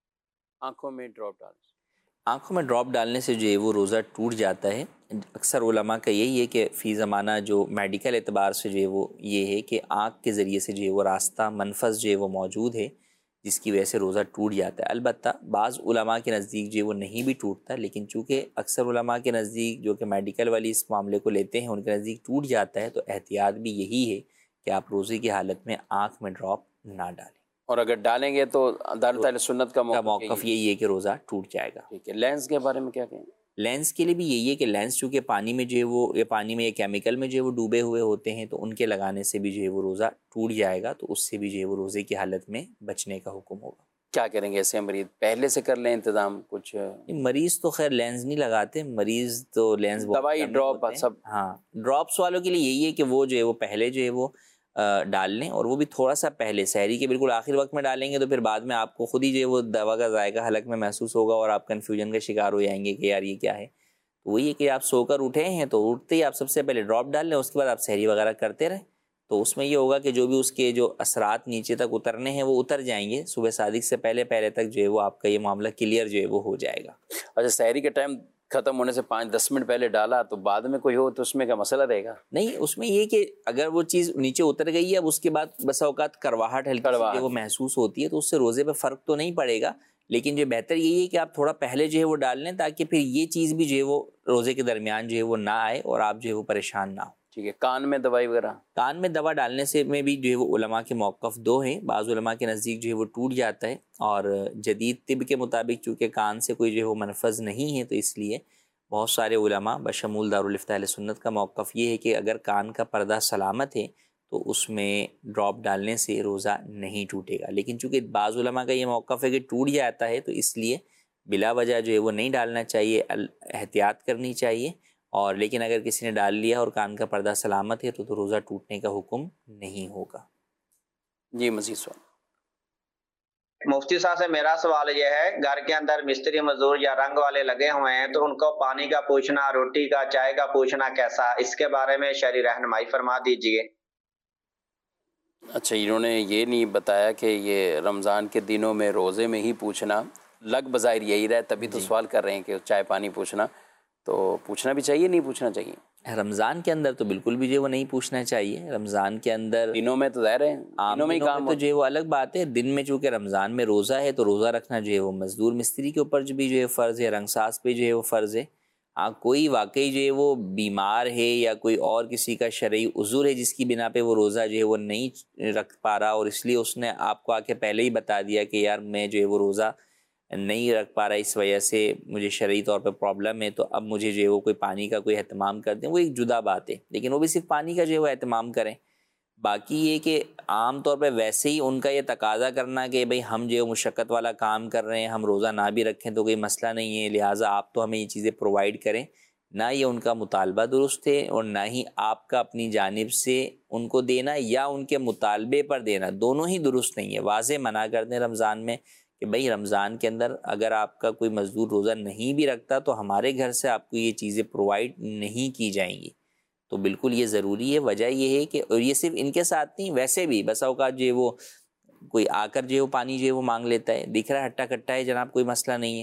آنکھوں میں ڈراپ ڈالنے آنکھوں میں ڈراپ ڈالنے سے جو ہے وہ روزہ ٹوٹ جاتا ہے. اکثر علماء کا یہی ہے کہ فی زمانہ جو میڈیکل اعتبار سے جو ہے وہ یہ ہے کہ آنکھ کے ذریعے سے جو ہے وہ راستہ منفذ جو ہے وہ موجود ہے جس کی وجہ سے روزہ ٹوٹ جاتا ہے. البتہ بعض علماء کے نزدیک جو ہے وہ نہیں بھی ٹوٹتا، لیکن چونکہ اکثر علماء کے نزدیک جو کہ میڈیکل والی اس معاملے کو لیتے ہیں ان کے نزدیک ٹوٹ جاتا ہے، تو احتیاط بھی یہی ہے کہ آپ روزے کی حالت میں آنکھ میں ڈراپ نہ ڈالیں. اور اگر ڈالیں گے تو عدالت اہل سنت کا موقف یہی ہے کہ روزہ ٹوٹ جائے گا. ٹھیک ہے. لینس کے بارے میں کیا کہیں؟ لینس کے لیے بھی یہی ہے کہ لینس چونکہ پانی میں جو ہے وہ یا پانی میں یا کیمیکل میں جو ہے وہ ڈوبے ہوئے ہوتے ہیں تو ان کے لگانے سے بھی جو ہے وہ روزہ ٹوٹ جائے گا. تو اس سے بھی جو ہے وہ روزے کی حالت میں بچنے کا حکم ہوگا. کیا کریں گے ایسے مریض؟ پہلے سے کر لیں انتظام کچھ؟ مریض تو خیر لینس نہیں لگاتے، مریض تو لینس دوائی ڈراپ سب. ہاں ڈراپس والوں کے لیے یہی ہے کہ وہ جو ہے وہ پہلے جو ہے وہ ڈال لیں، اور وہ بھی تھوڑا سا پہلے، سحری کے بالکل آخر وقت میں ڈالیں گے تو پھر بعد میں آپ کو خود ہی جو ہے وہ دوا کا ذائقہ حلق میں محسوس ہوگا اور آپ کنفیوژن کا شکار ہو جائیں گے کہ یار یہ کیا ہے. تو وہی ہے کہ آپ سو کر اٹھے ہیں تو اٹھتے ہی آپ سب سے پہلے ڈراپ ڈال لیں، اس کے بعد آپ سحری وغیرہ کرتے رہیں. تو اس میں یہ ہوگا کہ جو بھی اس کے جو اثرات نیچے تک اترنے ہیں وہ اتر جائیں گے. صبح صادق سے پہلے پہلے تک جو ہے وہ آپ کا یہ معاملہ کلیئر جو ہے وہ ہو جائے گا. اچھا، سحری کے ٹائم ختم ہونے سے پانچ دس منٹ پہلے ڈالا تو بعد میں کوئی ہو تو اس میں کیا مسئلہ رہے گا؟ نہیں، اس میں یہ کہ اگر وہ چیز نیچے اتر گئی ہے اب اس کے بعد بسا اوقات کرواہٹ ہلکی سی وہ محسوس ہوتی ہے تو اس سے روزے پہ فرق تو نہیں پڑے گا، لیکن جو بہتر یہی ہے کہ آپ تھوڑا پہلے جو ہے وہ ڈال لیں تاکہ پھر یہ چیز بھی جو ہے وہ روزے کے درمیان جو ہے وہ نہ آئے اور آپ جو ہے وہ پریشان نہ ہو. ٹھیک ہے. کان میں دوائی وغیرہ؟ کان میں دوا ڈالنے سے میں بھی جو ہے وہ علماء کے موقف دو ہیں. بعض علماء کے نزدیک جو ہے وہ ٹوٹ جاتا ہے، اور جدید طب کے مطابق چونکہ کان سے کوئی جو ہے وہ منفذ نہیں ہے تو اس لیے بہت سارے علماء بشمول دارالفتہ اہل سنت کا موقف یہ ہے کہ اگر کان کا پردہ سلامت ہے تو اس میں ڈراپ ڈالنے سے روزہ نہیں ٹوٹے گا. لیکن چونکہ بعض علماء کا یہ موقف ہے کہ ٹوٹ جاتا ہے تو اس لیے بلا وجہ جو ہے وہ نہیں ڈالنا چاہیے، احتیاط کرنی چاہیے. اور لیکن اگر کسی نے ڈال لیا اور کان کا پردہ سلامت ہے تو, تو روزہ ٹوٹنے کا حکم نہیں ہوگا. جی مزید سوال. مفتی صاحب سے میرا سوال یہ ہے، گھر کے اندر مستری مزدور یا رنگ والے لگے ہوئے ہیں تو ان کو پانی کا پوچھنا، روٹی کا، چائے کا پوچھنا کیسا، اس کے بارے میں شرعی رہنمائی فرما دیجئے. اچھا، انہوں نے یہ نہیں بتایا کہ یہ رمضان کے دنوں میں روزے میں ہی پوچھنا، لگ بظاہر یہی رہے تبھی تو سوال کر رہے ہیں کہ چائے پانی پوچھنا، تو پوچھنا بھی چاہیے نہیں پوچھنا چاہیے؟ رمضان کے اندر تو بالکل بھی جو وہ نہیں پوچھنا چاہیے. رمضان کے اندر دنوں میں تو ظاہر ہے دنوں میں کام تو جو ہے وہ الگ بات ہے. دن میں چونکہ رمضان میں روزہ ہے تو روزہ رکھنا جو ہے وہ مزدور مستری کے اوپر جو بھی جو ہے فرض ہے، رنگ ساز پہ جو ہے وہ فرض ہے. ہاں کوئی واقعی جو ہے وہ بیمار ہے یا کوئی اور کسی کا شرعی عذر ہے جس کی بنا پہ وہ روزہ جو ہے وہ نہیں رکھ پا رہا اور اس لیے اس نے آپ کو آ کے پہلے ہی بتا دیا کہ یار میں جو ہے وہ روزہ نہیں رکھ پا رہا، اس وجہ سے مجھے شرعی طور پہ پرابلم ہے، تو اب مجھے جو ہے وہ کوئی پانی کا کوئی اہتمام کر دیں، وہ ایک جدا بات ہے. لیکن وہ بھی صرف پانی کا جو ہے وہ اہتمام کریں. باقی یہ کہ عام طور پہ ویسے ہی ان کا یہ تقاضا کرنا کہ بھئی ہم جو ہے مشقت والا کام کر رہے ہیں، ہم روزہ نہ بھی رکھیں تو کوئی مسئلہ نہیں ہے، لہٰذا آپ تو ہمیں یہ چیزیں پرووائڈ کریں، نہ یہ ان کا مطالبہ درست ہے اور نہ ہی آپ کا اپنی جانب سے ان کو دینا یا ان کے مطالبے پر دینا، دونوں ہی درست نہیں ہے. واضح منع کر دیں رمضان میں کہ بھئی رمضان کے اندر اگر آپ کا کوئی مزدور روزہ نہیں بھی رکھتا تو ہمارے گھر سے آپ کو یہ چیزیں پرووائڈ نہیں کی جائیں گی. تو بالکل یہ ضروری ہے. وجہ یہ ہے کہ اور یہ صرف ان کے ساتھ نہیں، ویسے بھی بسا اوقات جو ہے وہ کوئی آ کر جو ہے وہ پانی جو ہے وہ مانگ لیتا ہے، دکھ رہا ہے ہٹا کٹا ہے جناب، کوئی مسئلہ نہیں ہے،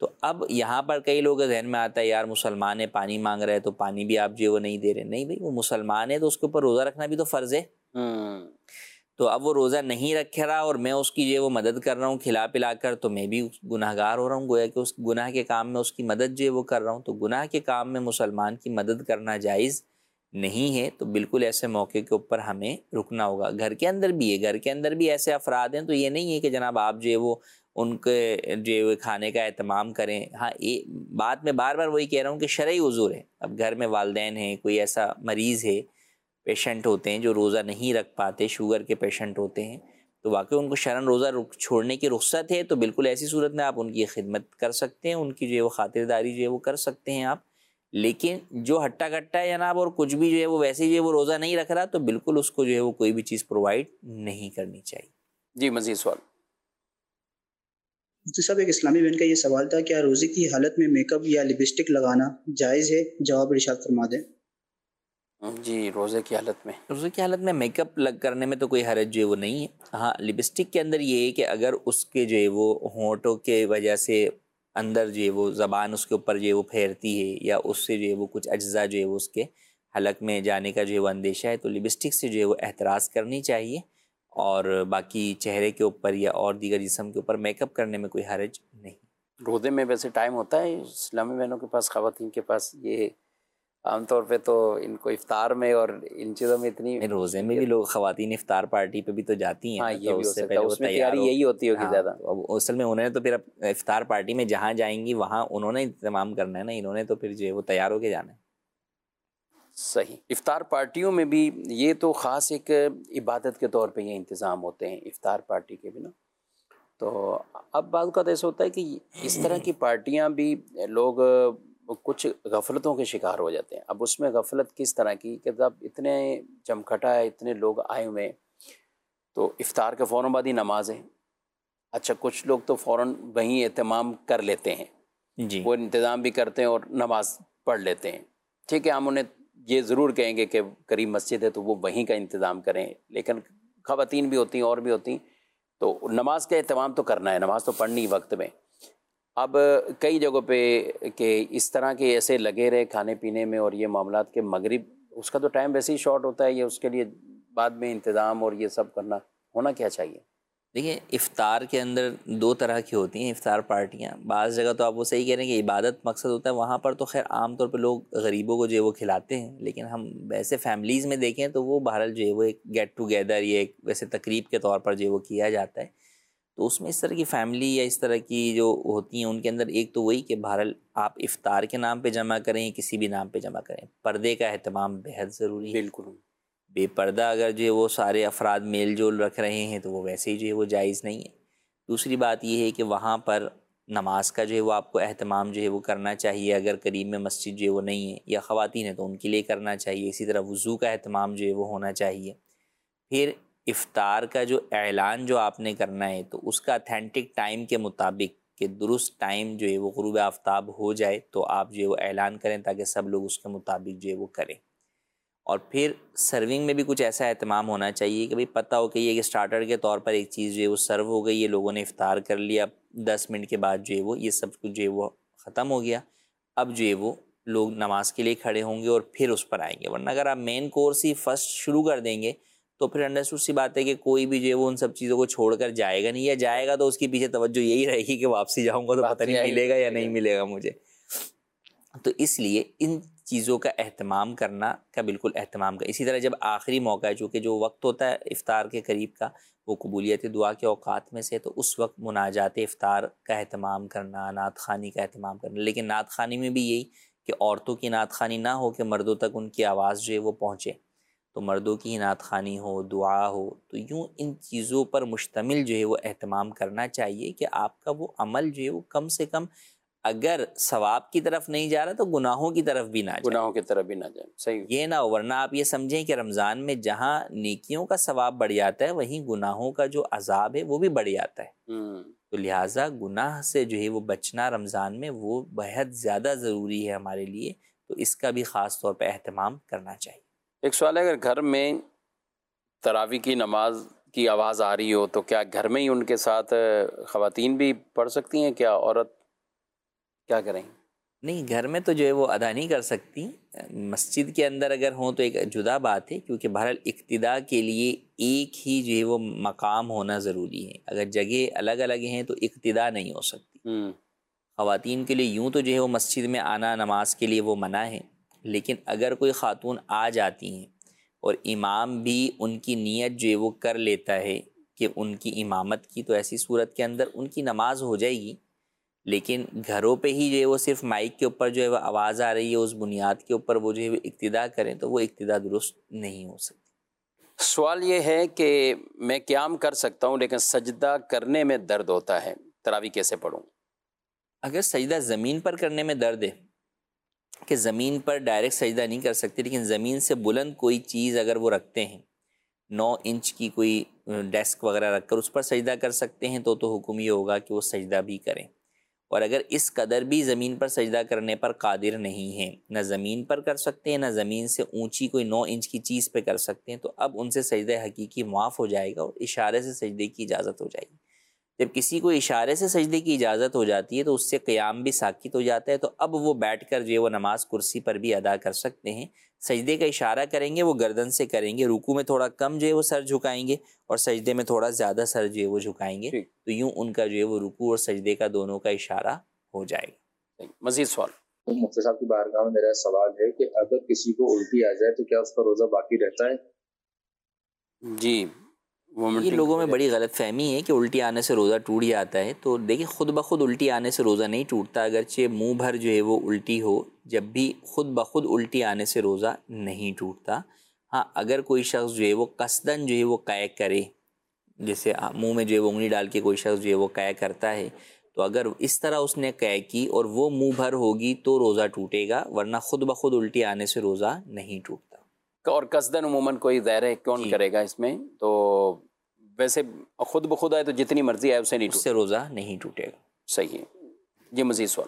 تو اب یہاں پر کئی لوگ ذہن میں آتا ہے یار مسلمان ہے پانی مانگ رہا ہے تو پانی بھی آپ جو ہے وہ نہیں دے رہے. نہیں بھائی، وہ مسلمان ہے تو اس کے اوپر روزہ رکھنا بھی تو فرض ہے. تو اب وہ روزہ نہیں رکھ رہا اور میں اس کی جو ہے وہ مدد کر رہا ہوں کھلا پلا کر، تو میں بھی گناہ گار ہو رہا ہوں، گویا کہ اس گناہ کے کام میں اس کی مدد جو ہے وہ کر رہا ہوں. تو گناہ کے کام میں مسلمان کی مدد کرنا جائز نہیں ہے. تو بالکل ایسے موقع کے اوپر ہمیں رکنا ہوگا. گھر کے اندر بھی ہے، گھر کے اندر بھی ایسے افراد ہیں، تو یہ نہیں ہے کہ جناب آپ جو ہے وہ ان کے جو ہے کھانے کا اہتمام کریں. ہاں یہ بات میں بار بار وہی کہہ رہا ہوں کہ شرعی عذر ہے. اب گھر میں والدین ہیں، کوئی ایسا مریض ہے، پیشنٹ ہوتے ہیں جو روزہ نہیں رکھ پاتے، شوگر کے پیشنٹ ہوتے ہیں، تو واقعی ان کو شرعاً روزہ چھوڑنے کی رخصت ہے. تو بالکل ایسی صورت میں آپ ان کی خدمت کر سکتے ہیں، ان کی جو ہے وہ خاطرداری جو ہے وہ کر سکتے ہیں آپ. لیکن جو ہٹا کٹا ہے جناب اور کچھ بھی جو ہے وہ ویسے جو ہے وہ روزہ نہیں رکھ رہا، تو بالکل اس کو جو ہے وہ کوئی بھی چیز پرووائڈ نہیں کرنی چاہیے. جی مزید سوال. مفتی صاحب، ایک اسلامی بہن کا یہ سوال تھا، کیا روزے کی حالت میں میک اپ یا لپسٹک لگانا جائز ہے؟ جواب ارشاد فرما دیں. جی روزے کی حالت میں روزے کی حالت میں میک اپ لگ کرنے میں تو کوئی حرج جو ہے وہ نہیں ہے. ہاں لپسٹک کے اندر یہ ہے کہ اگر اس کے جو ہے وہ ہونٹوں کے وجہ سے اندر جو ہے وہ زبان اس کے اوپر جو ہے وہ پھیرتی ہے یا اس سے جو ہے وہ کچھ اجزاء جو ہے وہ اس کے حلق میں جانے کا جو ہے وہ اندیشہ ہے، تو لپسٹک سے جو ہے وہ احتراز کرنی چاہیے. اور باقی چہرے کے اوپر یا اور دیگر جسم کے اوپر میک اپ کرنے میں کوئی حرج نہیں. روزے میں ویسے ٹائم ہوتا ہے اسلامی بہنوں کے پاس، خواتین کے پاس؟ یہ عام طور پہ تو ان کو افطار میں اور ان چیزوں میں اتنی، روزے میں بھی لوگ خواتین افطار پارٹی پہ بھی تو جاتی ہیں. ہاں یہ بھی ہو سکتا ہے، اس میں تیار تیاری یہی ہوتی ہوگی زیادہ. اصل میں انہوں نے تو پھر افطار پارٹی میں جہاں جائیں گی وہاں انہوں نے انتظام کرنا ہے نا، انہوں نے تو پھر جو ہے وہ تیار ہو کے جانا ہے. صحیح. افطار پارٹیوں میں بھی یہ تو خاص ایک عبادت کے طور پہ یہ انتظام ہوتے ہیں افطار پارٹی کے بھی نا. تو اب بعض اوقات ایسا ہوتا ہے کہ اس طرح کی پارٹیاں بھی لوگ کچھ غفلتوں کے شکار ہو جاتے ہیں. اب اس میں غفلت کس طرح کی کہ جب اتنے جمکھٹا ہے، اتنے لوگ آئے ہوئے ہیں، تو افطار کے فوراً بعد ہی نماز ہے. اچھا کچھ لوگ تو فوراً وہیں اہتمام کر لیتے ہیں، جی وہ انتظام بھی کرتے ہیں اور نماز پڑھ لیتے ہیں. ٹھیک ہے، ہم انہیں یہ ضرور کہیں گے کہ قریب مسجد ہے تو وہ وہیں کا انتظام کریں، لیکن خواتین بھی ہوتی ہیں اور بھی ہوتی ہیں، تو نماز کا اہتمام تو کرنا ہے، نماز تو پڑھنی وقت میں. اب کئی جگہوں پہ کہ اس طرح کے ایسے لگے رہے کھانے پینے میں اور یہ معاملات، کے مغرب اس کا تو ٹائم ویسے ہی شارٹ ہوتا ہے، یہ اس کے لیے بعد میں انتظام اور یہ سب کرنا ہونا کیا چاہیے؟ دیکھیں افطار کے اندر دو طرح کی ہوتی ہیں افطار پارٹیاں. بعض جگہ تو آپ وہ صحیح کہہ رہے ہیں کہ عبادت مقصد ہوتا ہے، وہاں پر تو خیر عام طور پہ لوگ غریبوں کو جو ہے وہ کھلاتے ہیں. لیکن ہم ویسے فیملیز میں دیکھیں تو وہ بہرحال جو ہے وہ ایک گیٹ ٹوگیدر یا ایک ویسے تقریب کے طور پر جو ہے وہ کیا جاتا ہے. تو اس میں اس طرح کی فیملی یا اس طرح کی جو ہوتی ہیں ان کے اندر ایک تو وہی کہ بہرحال آپ افطار کے نام پہ جمع کریں، کسی بھی نام پہ جمع کریں، پردے کا اہتمام بہت ضروری ہے. بالکل. بے پردہ اگر جو ہے وہ سارے افراد میل جول رکھ رہے ہیں تو وہ ویسے ہی جو ہے وہ جائز نہیں ہے. دوسری بات یہ ہے کہ وہاں پر نماز کا جو ہے وہ آپ کو اہتمام جو ہے وہ کرنا چاہیے. اگر قریب میں مسجد جو ہے وہ نہیں ہے یا خواتین ہیں تو ان کے لیے کرنا چاہیے. اسی طرح وضو کا اہتمام جو ہے وہ ہونا چاہیے. پھر افطار کا جو اعلان جو آپ نے کرنا ہے تو اس کا اتھینٹک ٹائم کے مطابق کہ درست ٹائم جو ہے وہ غروب آفتاب ہو جائے تو آپ جو ہے وہ اعلان کریں تاکہ سب لوگ اس کے مطابق جو ہے وہ کریں. اور پھر سرونگ میں بھی کچھ ایسا اہتمام ہونا چاہیے کہ بھئی پتہ ہو کہ یہ کہ سٹارٹر کے طور پر ایک چیز جو ہے وہ سرو ہو گئی ہے، لوگوں نے افطار کر لیا، دس منٹ کے بعد جو ہے وہ یہ سب کچھ جو ہے وہ ختم ہو گیا. اب جو ہے وہ لوگ نماز کے لیے کھڑے ہوں گے اور پھر اس پر آئیں گے. ورنہ اگر آپ مین کورس ہی فرسٹ شروع کر دیں گے تو پھر انڈرسٹوڈ سی بات ہے کہ کوئی بھی جو ہے وہ ان سب چیزوں کو چھوڑ کر جائے گا نہیں، یا جائے گا تو اس کے پیچھے توجہ یہی رہے گی کہ واپسی جاؤں گا تو پتہ نہیں ملے گا یا نہیں ملے گا مجھے. تو اس لیے ان چیزوں کا اہتمام کرنا کا بالکل اہتمام کا. اسی طرح جب آخری موقع ہے چونکہ جو وقت ہوتا ہے افطار کے قریب کا وہ قبولیت دعا کے اوقات میں سے، تو اس وقت مناجات افطار کا اہتمام کرنا، نعت خوانی کا اہتمام کرنا. لیکن نعت خوانی میں بھی یہی کہ عورتوں کی نعت خوانی نہ ہو کہ مردوں تک ان کی آواز جو ہے وہ پہنچے، تو مردوں کی نعت خوانی ہو، دعا ہو. تو یوں ان چیزوں پر مشتمل جو ہے وہ اہتمام کرنا چاہیے کہ آپ کا وہ عمل جو ہے وہ کم سے کم اگر ثواب کی طرف نہیں جا رہا تو گناہوں کی طرف بھی نہ جائے، گناہوں کی طرف بھی نہ جائے. صحیح. یہ نہ ہو، ورنہ آپ یہ سمجھیں کہ رمضان میں جہاں نیکیوں کا ثواب بڑھ جاتا ہے وہیں گناہوں کا جو عذاب ہے وہ بھی بڑھ جاتا ہے. تو لہٰذا گناہ سے جو ہے وہ بچنا رمضان میں وہ بہت زیادہ ضروری ہے ہمارے لیے. تو اس کا بھی خاص طور پہ اہتمام کرنا چاہیے. ایک سوال ہے، اگر گھر میں تراویح کی نماز کی آواز آ رہی ہو تو کیا گھر میں ہی ان کے ساتھ خواتین بھی پڑھ سکتی ہیں؟ کیا عورت کیا کریں؟ نہیں، گھر میں تو جو ہے وہ ادا نہیں کر سکتی، مسجد کے اندر اگر ہوں تو ایک جدا بات ہے، کیونکہ بہرحال اقتداء کے لیے ایک ہی جو ہے وہ مقام ہونا ضروری ہے۔ اگر جگہ الگ الگ ہیں تو اقتداء نہیں ہو سکتی۔ ہوں خواتین کے لیے یوں تو جو ہے وہ مسجد میں آنا نماز کے لیے وہ منع ہے، لیکن اگر کوئی خاتون آ جاتی ہیں اور امام بھی ان کی نیت جو ہے وہ کر لیتا ہے کہ ان کی امامت کی، تو ایسی صورت کے اندر ان کی نماز ہو جائے گی۔ لیکن گھروں پہ ہی جو ہے وہ صرف مائک کے اوپر جو ہے وہ آواز آ رہی ہے، اس بنیاد کے اوپر وہ جو ہے وہ اقتداء کریں تو وہ اقتداء درست نہیں ہو سکتی۔ سوال یہ ہے کہ میں قیام کر سکتا ہوں لیکن سجدہ کرنے میں درد ہوتا ہے، تراویح کیسے پڑھوں؟ اگر سجدہ زمین پر کرنے میں درد ہے کہ زمین پر ڈائریکٹ سجدہ نہیں کر سکتے، لیکن زمین سے بلند کوئی چیز اگر وہ رکھتے ہیں، نو انچ کی کوئی ڈیسک وغیرہ رکھ کر اس پر سجدہ کر سکتے ہیں، تو تو حکم یہ ہوگا کہ وہ سجدہ بھی کریں۔ اور اگر اس قدر بھی زمین پر سجدہ کرنے پر قادر نہیں ہیں، نہ زمین پر کر سکتے ہیں، نہ زمین سے اونچی کوئی نو انچ کی چیز پہ کر سکتے ہیں، تو اب ان سے سجدہ حقیقی معاف ہو جائے گا اور اشارے سے سجدے کی اجازت ہو جائے گی۔ جب کسی کو اشارے سے سجدے کی اجازت ہو جاتی ہے تو اس سے قیام بھی ساکت ہو جاتا ہے، تو اب وہ بیٹھ کر جو ہے وہ نماز کرسی پر بھی ادا کر سکتے ہیں۔ سجدے کا اشارہ کریں گے وہ گردن سے کریں گے، رکوع میں تھوڑا کم جو ہے وہ سر جھکائیں گے اور سجدے میں تھوڑا زیادہ سر جو ہے وہ جھکائیں گے، تو یوں ان کا جو ہے وہ رکوع اور سجدے کا دونوں کا اشارہ ہو جائے گا۔ مزید سوال؟ مفتی صاحب کی بارگاہ میں میرا سوال ہے کہ اگر کسی کو الٹی آ جائے تو کیا اس کا روزہ باقی رہتا ہے؟ جی، یہ لوگوں میں بڑی غلط فہمی ہے کہ الٹی آنے سے روزہ ٹوٹ جاتا ہے۔ تو دیکھیں، خود بخود الٹی آنے سے روزہ نہیں ٹوٹتا، اگرچہ منہ بھر جو ہے وہ الٹی ہو، جب بھی خود بخود الٹی آنے سے روزہ نہیں ٹوٹتا۔ ہاں، اگر کوئی شخص جو ہے وہ قصداً جو ہے وہ قے کرے، جیسے منہ میں جو ہے وہ انگلی ڈال کے کوئی شخص جو ہے وہ قے کرتا ہے، تو اگر اس طرح اس نے قے کی اور وہ منہ بھر ہوگی تو روزہ ٹوٹے گا، ورنہ خود بخود الٹی آنے سے روزہ نہیں ٹوٹتا۔ اور قصداً عموماً کوئی ظاہر ہے کون جی کرے گا اس میں، تو ویسے خود بخود آئے تو جتنی مرضی آئے اسے نہیں اس سے روزہ نہیں ٹوٹے گا۔ صحیح ہے جی۔ مزید سوال؟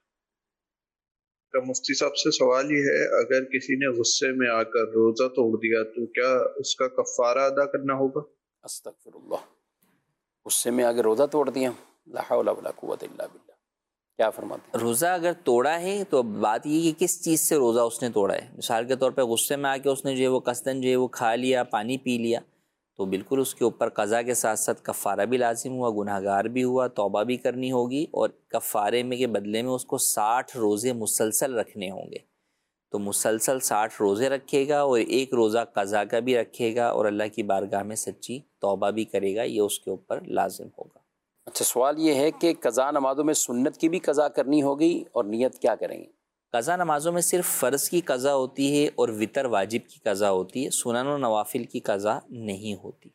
مفتی صاحب سے سوال یہ ہے، اگر کسی نے غصے میں آ کر روزہ توڑ دیا تو کیا اس کا کفارہ ادا کرنا ہوگا؟ استغفر اللہ، غصے میں آگے روزہ توڑ دیا، لا حول ولا قوت الا باللہ، کیا فرماتے ہیں؟ روزہ اگر توڑا ہے تو بات یہ کہ کس چیز سے روزہ اس نے توڑا ہے۔ مثال کے طور پہ غصے میں آ کے اس نے جو ہے وہ قصداً جو ہے وہ کھا لیا، پانی پی لیا، تو بالکل اس کے اوپر قضا کے ساتھ ساتھ کفارہ بھی لازم ہوا، گناہ گار بھی ہوا، توبہ بھی کرنی ہوگی، اور کفارے میں کے بدلے میں اس کو ساٹھ روزے مسلسل رکھنے ہوں گے۔ تو مسلسل ساٹھ روزے رکھے گا اور ایک روزہ قضا کا بھی رکھے گا اور اللہ کی بارگاہ میں سچی توبہ بھی کرے گا، یہ اس کے اوپر لازم ہوگا۔ اچھا، سوال یہ ہے کہ قضا نمازوں میں سنت کی بھی قضا کرنی ہوگی اور نیت کیا کریں گے؟ قضا نمازوں میں صرف فرض کی قضا ہوتی ہے اور وتر واجب کی قضا ہوتی ہے، سنن و نوافل کی قضا نہیں ہوتی۔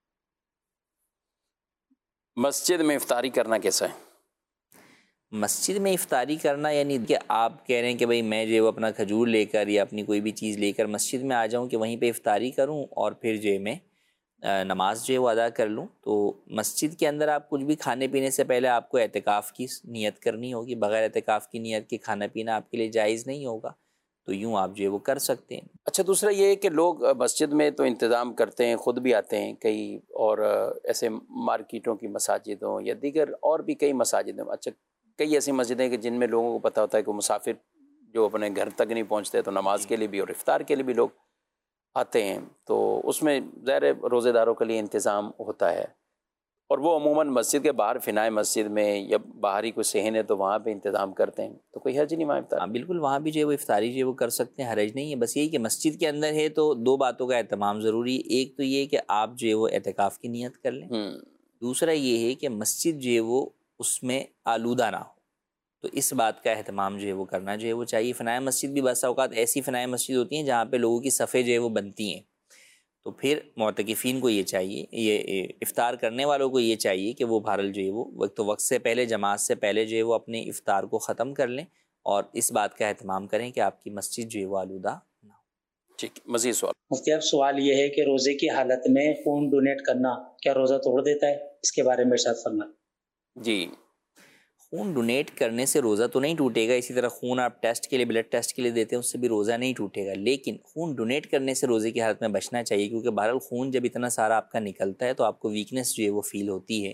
مسجد میں افطاری کرنا کیسا ہے؟ مسجد میں افطاری کرنا یعنی کہ آپ کہہ رہے ہیں کہ بھئی میں جو ہے وہ اپنا کھجور لے کر یا اپنی کوئی بھی چیز لے کر مسجد میں آ جاؤں کہ وہیں پہ افطاری کروں اور پھر جو ہے میں نماز جو ہے وہ ادا کر لوں، تو مسجد کے اندر آپ کچھ بھی کھانے پینے سے پہلے آپ کو اعتکاف کی نیت کرنی ہوگی۔ بغیر اعتکاف کی نیت کے کھانا پینا آپ کے لیے جائز نہیں ہوگا، تو یوں آپ جو ہے وہ کر سکتے ہیں۔ اچھا، دوسرا یہ ہے کہ لوگ مسجد میں تو انتظام کرتے ہیں، خود بھی آتے ہیں کئی، اور ایسے مارکیٹوں کی مساجد ہوں یا دیگر اور بھی کئی مساجد ہیں، اچھا کئی ایسی مسجدیں کہ جن میں لوگوں کو پتہ ہوتا ہے کہ مسافر جو اپنے گھر تک نہیں پہنچتے تو نماز کے لیے بھی اور افطار کے لیے بھی لوگ آتے ہیں، تو اس میں ظاہر روزے داروں کے لیے انتظام ہوتا ہے، اور وہ عموماً مسجد کے باہر فنائے مسجد میں یا باہری کوئی صحن ہے تو وہاں پہ انتظام کرتے ہیں، تو کوئی حرج نہیں وہاں افطار؟ ہاں بالکل، وہاں بھی جو ہے وہ افطاری جو ہے وہ کر سکتے ہیں، حرج نہیں ہے۔ بس یہی کہ مسجد کے اندر ہے تو دو باتوں کا اہتمام ضروری ہے، ایک تو یہ کہ آپ جو ہے وہ اعتکاف کی نیت کر لیں، دوسرا یہ ہے کہ مسجد جو ہے وہ اس میں آلودہ نہ ہو، تو اس بات کا اہتمام جو ہے وہ کرنا جو ہے وہ چاہیے۔ فنائے مسجد بھی بعض اوقات ایسی فنائے مسجد ہوتی ہیں جہاں پہ لوگوں کی صفیں جو ہے وہ بنتی ہیں، تو پھر معتکفین کو یہ چاہیے، یہ افطار کرنے والوں کو یہ چاہیے کہ وہ بہرحال جو ہے وہ وقت وقت سے پہلے، جماعت سے پہلے جو ہے وہ اپنے افطار کو ختم کر لیں اور اس بات کا اہتمام کریں کہ آپ کی مسجد جو ہے وہ آلودہ نہ ہو۔ ٹھیک، مزید سوال؟ مفتی صاحب سوال یہ ہے کہ روزے کی حالت میں خون ڈونیٹ کرنا کیا روزہ توڑ دیتا ہے؟ اس کے بارے میں ارشاد فرمائیں۔ جی، خون ڈونیٹ کرنے سے روزہ تو نہیں ٹوٹے گا، اسی طرح خون آپ ٹیسٹ کے لیے، بلڈ ٹیسٹ کے لیے دیتے ہیں، اس سے بھی روزہ نہیں ٹوٹے گا، لیکن خون ڈونیٹ کرنے سے روزے کی حالت میں بچنا چاہیے، کیونکہ بہرحال خون جب اتنا سارا آپ کا نکلتا ہے تو آپ کو ویکنس جو ہے وہ فیل ہوتی ہے،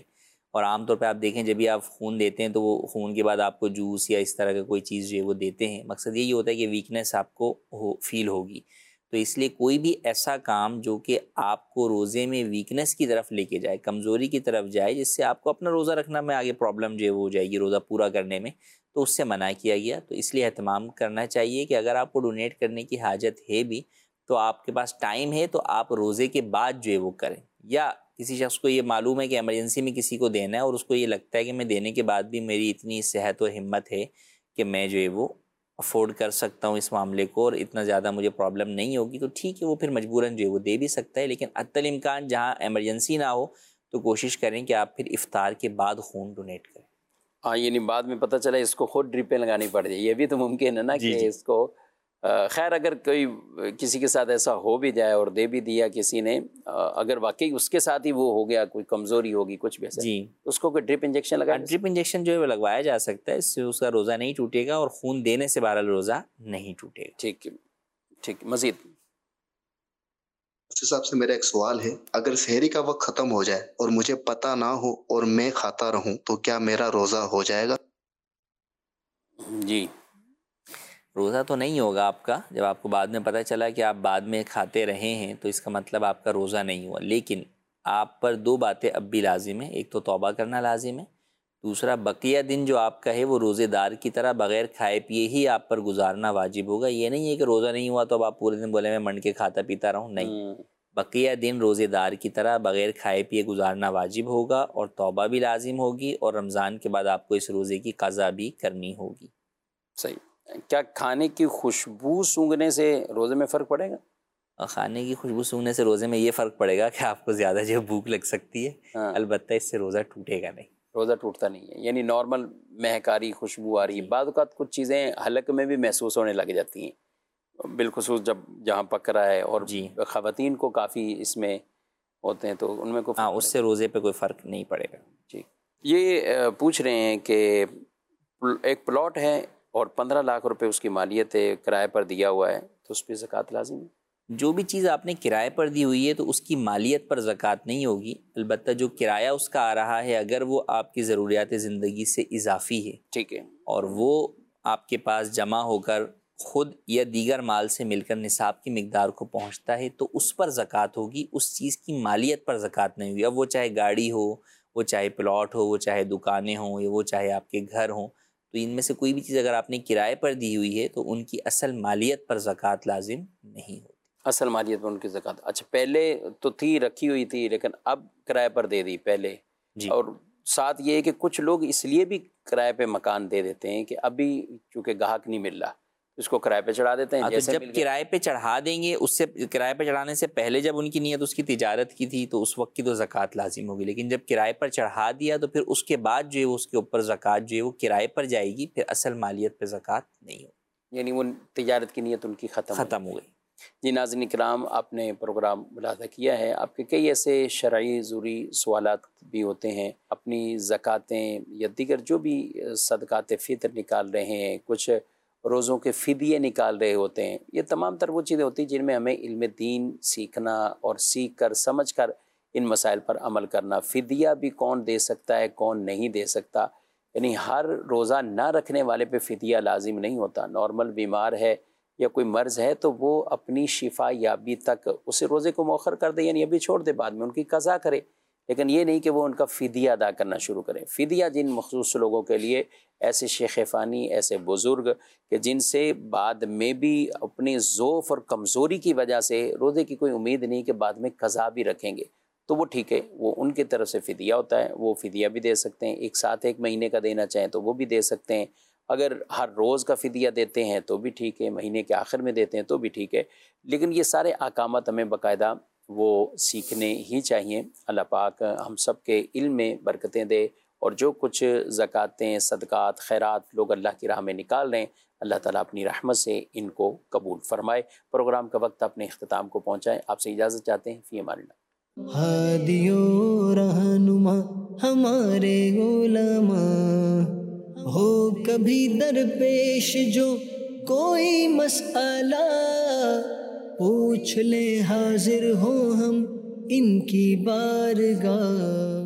اور عام طور پہ آپ دیکھیں جب بھی آپ خون دیتے ہیں تو وہ خون کے بعد آپ کو جوس یا اس طرح کا کوئی چیز جو ہے وہ دیتے ہیں، مقصد یہی ہوتا ہے کہ ویکنس آپ کو ہو فیل ہوگی. تو اس لیے کوئی بھی ایسا کام جو کہ آپ کو روزے میں ویکنس کی طرف لے کے جائے، کمزوری کی طرف جائے، جس سے آپ کو اپنا روزہ رکھنا میں آگے پرابلم جو ہے وہ ہو جائے گی روزہ پورا کرنے میں، تو اس سے منع کیا گیا. تو اس لیے اہتمام کرنا چاہیے کہ اگر آپ کو ڈونیٹ کرنے کی حاجت ہے بھی تو آپ کے پاس ٹائم ہے تو آپ روزے کے بعد جو ہے وہ کریں. یا کسی شخص کو یہ معلوم ہے کہ ایمرجنسی میں کسی کو دینا ہے اور اس کو یہ لگتا ہے کہ میں دینے کے بعد بھی میری اتنی صحت و ہمت ہے کہ میں جو ہے وہ افورڈ کر سکتا ہوں اس معاملے کو اور اتنا زیادہ مجھے پرابلم نہیں ہوگی، تو ٹھیک ہے، وہ پھر مجبوراً جو ہے وہ دے بھی سکتا ہے. لیکن حتی الامکان جہاں ایمرجنسی نہ ہو تو کوشش کریں کہ آپ پھر افطار کے بعد خون ڈونیٹ کریں. ہاں، یعنی بعد میں پتہ چلا اس کو خود ڈرپیں لگانی پڑ جائے، یہ بھی تو ممکن ہے نا جی کہ جی. اس کو خیر اگر کوئی کسی کے ساتھ ایسا ہو بھی جائے اور دے بھی دیا کسی نے، اگر واقعی اس کے ساتھ ہی وہ ہو گیا، کوئی کمزوری ہوگی کچھ بھی ایسا، جی اس کو کوئی ڈرپ انجیکشن لگا؟ ڈرپ انجیکشن جو ہے وہ لگوایا جا سکتا ہے، اس سے اس کا روزہ نہیں ٹوٹے گا اور خون دینے سے بہرحال روزہ نہیں ٹوٹے گا. ٹھیک ٹھیک. مزید مفتی صاحب سے میرا ایک سوال ہے، اگر سحری کا وقت ختم ہو جائے اور مجھے پتہ نہ ہو اور میں کھاتا رہوں تو کیا میرا روزہ ہو جائے گا؟ جی، روزہ تو نہیں ہوگا آپ کا. جب آپ کو بعد میں پتہ چلا کہ آپ بعد میں کھاتے رہے ہیں تو اس کا مطلب آپ کا روزہ نہیں ہوا. لیکن آپ پر دو باتیں اب بھی لازم ہیں، ایک تو توبہ کرنا لازم ہے، دوسرا بقیہ دن جو آپ کا ہے وہ روزے دار کی طرح بغیر کھائے پیے ہی آپ پر گزارنا واجب ہوگا. یہ نہیں ہے کہ روزہ نہیں ہوا تو اب آپ پورے دن بولے میں منڈ کے کھاتا پیتا رہوں، نہیں. بقیہ دن روزے دار کی طرح بغیر کھائے پیے گزارنا واجب ہوگا اور توبہ بھی لازم ہوگی، اور رمضان کے بعد آپ کو اس روزے کی قضا بھی کرنی ہوگی. صحیح. کیا کھانے کی خوشبو سونگھنے سے روزے میں فرق پڑے گا؟ کھانے کی خوشبو سونگھنے سے روزے میں یہ فرق پڑے گا کہ آپ کو زیادہ جو بھوک لگ سکتی ہے. ہاں. البتہ اس سے روزہ ٹوٹے گا نہیں. روزہ ٹوٹتا نہیں ہے، یعنی نارمل مہکاری خوشبو آ رہی ہے. بعض اوقات کچھ چیزیں حلق میں بھی محسوس ہونے لگ جاتی ہیں، بالخصوص جب جہاں پک رہا ہے، اور جی خواتین کو کافی اس میں ہوتے ہیں تو ان میں کو ہاں اس سے روزے پہ کوئی فرق نہیں پڑے گا. جی. یہ پوچھ رہے ہیں کہ ایک پلاٹ ہے اور پندرہ لاکھ روپے اس کی مالیت ہے، کرائے پر دیا ہوا ہے، تو اس پہ زکوٰۃ لازم ہے؟ جو بھی چیز آپ نے کرائے پر دی ہوئی ہے تو اس کی مالیت پر زکوٰۃ نہیں ہوگی. البتہ جو کرایہ اس کا آ رہا ہے اگر وہ آپ کی ضروریات زندگی سے اضافی ہے، ٹھیک ہے، اور وہ آپ کے پاس جمع ہو کر خود یا دیگر مال سے مل کر نصاب کی مقدار کو پہنچتا ہے تو اس پر زکوٰۃ ہوگی، اس چیز کی مالیت پر زکوٰۃ نہیں ہوگی. اب وہ چاہے گاڑی ہو، وہ چاہے پلاٹ ہو، وہ چاہے دکانیں ہوں، یا وہ چاہے آپ کے گھر ہوں، تو ان میں سے کوئی بھی چیز اگر آپ نے کرائے پر دی ہوئی ہے تو ان کی اصل مالیت پر زکوٰۃ لازم نہیں ہوتی. اصل مالیت میں ان کی زکوٰۃ، اچھا پہلے تو تھی رکھی ہوئی تھی لیکن اب کرائے پر دے دی پہلے. جی. اور ساتھ یہ ہے کہ کچھ لوگ اس لیے بھی کرائے پہ مکان دے دیتے ہیں کہ ابھی چونکہ گاہک نہیں مل رہا اس کو کرائے پہ چڑھا دیتے ہیں. تو جیسے جب کرائے پہ چڑھا دیں گے، اس سے کرائے پہ چڑھانے سے پہلے جب ان کی نیت اس کی تجارت کی تھی تو اس وقت کی تو زکوٰۃ لازم ہوگی. لیکن جب کرائے پر چڑھا دیا تو پھر اس کے بعد جو ہے اس کے اوپر زکوٰۃ جو ہے وہ کرائے پر جائے گی، پھر اصل مالیت پہ زکوٰۃ نہیں ہوگی. یعنی وہ تجارت کی نیت ان کی ختم ختم ہو گئی. جی ناظرین کرام، آپ نے پروگرام ملاحظہ کیا ہے، آپ کے کئی ایسے شرعی ضروری سوالات بھی ہوتے ہیں. اپنی زکاتیں یا دیگر جو بھی صدقات فطر نکال رہے ہیں، کچھ روزوں کے فدیے نکال رہے ہوتے ہیں، یہ تمام تر وہ چیزیں ہوتی ہیں جن میں ہمیں علم دین سیکھنا اور سیکھ کر سمجھ کر ان مسائل پر عمل کرنا. فدیہ بھی کون دے سکتا ہے، کون نہیں دے سکتا، یعنی ہر روزہ نہ رکھنے والے پہ فدیہ لازم نہیں ہوتا. نارمل بیمار ہے یا کوئی مرض ہے تو وہ اپنی شفا یابی تک اسے روزے کو مؤخر کر دے، یعنی ابھی چھوڑ دے، بعد میں ان کی قضا کرے، لیکن یہ نہیں کہ وہ ان کا فدیہ ادا کرنا شروع کریں. فدیہ جن مخصوص لوگوں کے لیے، ایسے شیخ فانی، ایسے بزرگ کہ جن سے بعد میں بھی اپنی ضعف اور کمزوری کی وجہ سے روزے کی کوئی امید نہیں کہ بعد میں قضا بھی رکھیں گے، تو وہ ٹھیک ہے، وہ ان کی طرف سے فدیہ ہوتا ہے، وہ فدیہ بھی دے سکتے ہیں. ایک ساتھ ایک مہینے کا دینا چاہیں تو وہ بھی دے سکتے ہیں. اگر ہر روز کا فدیہ دیتے ہیں تو بھی ٹھیک ہے، مہینے کے آخر میں دیتے ہیں تو بھی ٹھیک ہے. لیکن یہ سارے احکامات ہمیں باقاعدہ وہ سیکھنے ہی چاہیے. اللہ پاک ہم سب کے علم میں برکتیں دے، اور جو کچھ زکاتیں، صدقات، خیرات لوگ اللہ کی راہ میں نکال رہے ہیں، اللہ تعالیٰ اپنی رحمت سے ان کو قبول فرمائے. پروگرام کا وقت اپنے اختتام کو پہنچائے، آپ سے اجازت چاہتے ہیں. فی امان اللہ. ہادیو رہنما ہمارے علماء، ہو کبھی درپیش جو کوئی مسئلہ، پوچھ لے حاضر ہو ہم ان کی بارگاہ.